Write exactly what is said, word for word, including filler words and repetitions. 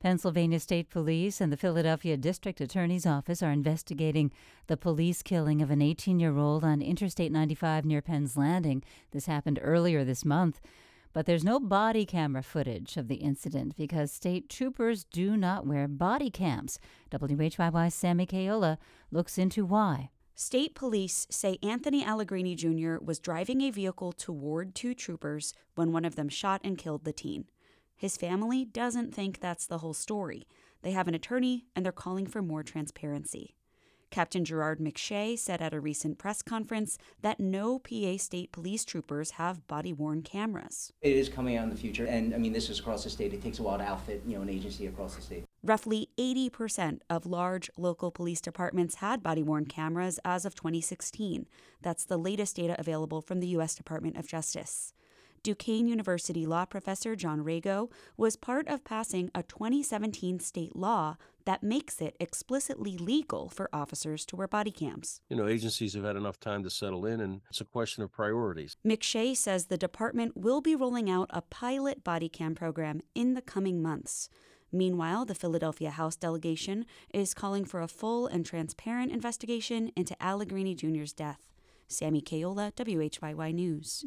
Pennsylvania State Police and the Philadelphia District Attorney's Office are investigating the police killing of an eighteen-year-old on Interstate ninety-five near Penn's Landing. This happened earlier this month. But there's no body camera footage of the incident because state troopers do not wear body cams. W H Y Y's Sammy Kayola looks into why. State police say Anthony Allegrini Junior was driving a vehicle toward two troopers when one of them shot and killed the teen. His family doesn't think that's the whole story. They have an attorney, and they're calling for more transparency. Captain Gerard McShay said at a recent press conference that no P A state police troopers have body-worn cameras. It is coming out in the future, and I mean, this is across the state. It takes a while to outfit, you know, an agency across the state. Roughly eighty percent of large local police departments had body-worn cameras as of twenty sixteen. That's the latest data available from the U S Department of Justice. Duquesne University law professor John Rago was part of passing a twenty seventeen state law that makes it explicitly legal for officers to wear body cams. You know, agencies have had enough time to settle in, and it's a question of priorities. McShay says the department will be rolling out a pilot body cam program in the coming months. Meanwhile, the Philadelphia House delegation is calling for a full and transparent investigation into Allegrini Junior's death. Sammy Kayola, W H Y Y News.